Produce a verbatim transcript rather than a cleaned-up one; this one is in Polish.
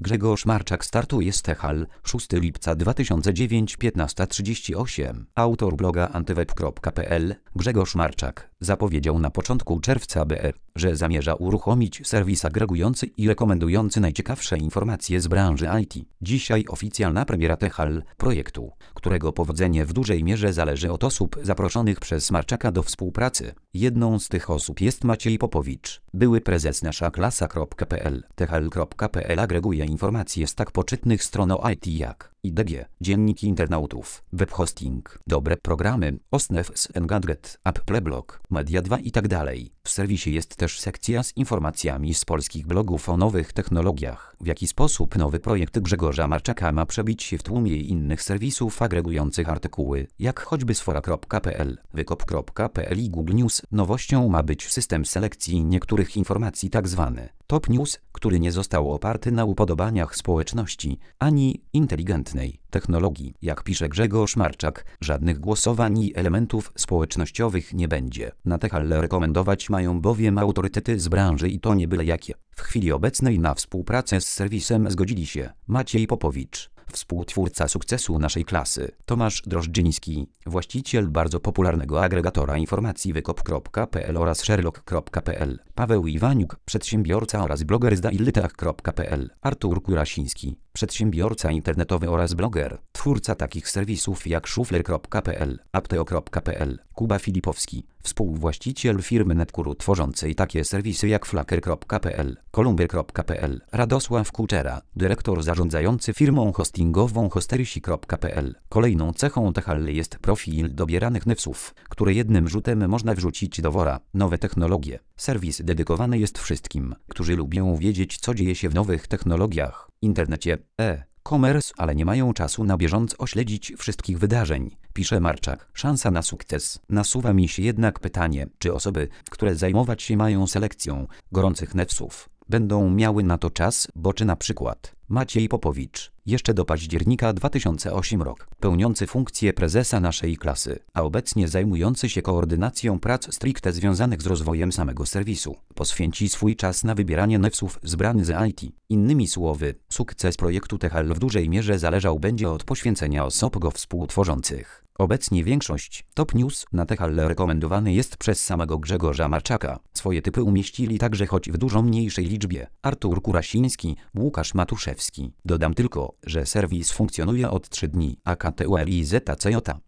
Grzegorz Marczak startuje z Techal, szóstego lipca dwa tysiące dziewiątego, piętnasta trzydzieści osiem. Autor bloga antyweb kropka p l, Grzegorz Marczak, zapowiedział na początku czerwca B R, że zamierza uruchomić serwis agregujący i rekomendujący najciekawsze informacje z branży I T. Dzisiaj oficjalna premiera Techal, projektu, którego powodzenie w dużej mierze zależy od osób zaproszonych przez Marczaka do współpracy. Jedną z tych osób jest Maciej Popowicz, były prezes nasza klasa kropka p l. Techal kropka p l agreguje informacje z tak poczytnych stron o I T jak I D G, dzienniki internautów, web hosting, dobre programy, Osnefs and Gadget, Appleblog, Media dwa i tak dalej. W serwisie jest też sekcja z informacjami z polskich blogów o nowych technologiach. W jaki sposób nowy projekt Grzegorza Marczaka ma przebić się w tłumie innych serwisów agregujących artykuły, jak choćby sfora kropka p l, wykop kropka p l i Google News. Nowością ma być system selekcji niektórych informacji, tak zwany Top News, który nie został oparty na upodobaniach społeczności, ani inteligentnej technologii. Jak pisze Grzegorz Marczak, żadnych głosowań i elementów społecznościowych nie będzie. Na Techal rekomendować mają bowiem autorytety z branży i to nie byle jakie. W chwili obecnej na współpracę z serwisem zgodzili się Maciej Popowicz, współtwórca sukcesu naszej klasy, Tomasz Drożdżyński, właściciel bardzo popularnego agregatora informacji wykop kropka p l oraz sherlock kropka p l, Paweł Iwaniuk, przedsiębiorca oraz bloger z dailitach kropka p l, Artur Kurasiński, przedsiębiorca internetowy oraz bloger, twórca takich serwisów jak szufler kropka p l, apteo kropka p l, Kuba Filipowski, współwłaściciel firmy Netkuru tworzącej takie serwisy jak flaker kropka p l, kolumbier kropka p l, Radosław Kuczera, dyrektor zarządzający firmą hostingową hostersi kropka p l. Kolejną cechą Techal jest profil dobieranych newsów, które jednym rzutem można wrzucić do wora. Nowe technologie. Serwis dedykowany jest wszystkim, którzy lubią wiedzieć, co dzieje się w nowych technologiach, internecie, e-commerce, ale nie mają czasu na bieżąco śledzić wszystkich wydarzeń, pisze Marczak. Szansa na sukces. Nasuwa mi się jednak pytanie, czy osoby, które zajmować się mają selekcją gorących newsów, będą miały na to czas, bo czy na przykład Maciej Popowicz, jeszcze do października dwa tysiące ósmego roku, pełniący funkcję prezesa naszej klasy, a obecnie zajmujący się koordynacją prac stricte związanych z rozwojem samego serwisu, poświęci swój czas na wybieranie newsów zbranych z I T. Innymi słowy, sukces projektu Techal w dużej mierze zależał będzie od poświęcenia osób go współtworzących. Obecnie większość Top News na Techal rekomendowany jest przez samego Grzegorza Marczaka. Swoje typy umieścili także, choć w dużo mniejszej liczbie, Artur Kurasiński, Łukasz Matuszewski. Dodam tylko, że serwis funkcjonuje od trzech dni, a K T U L I Z C J.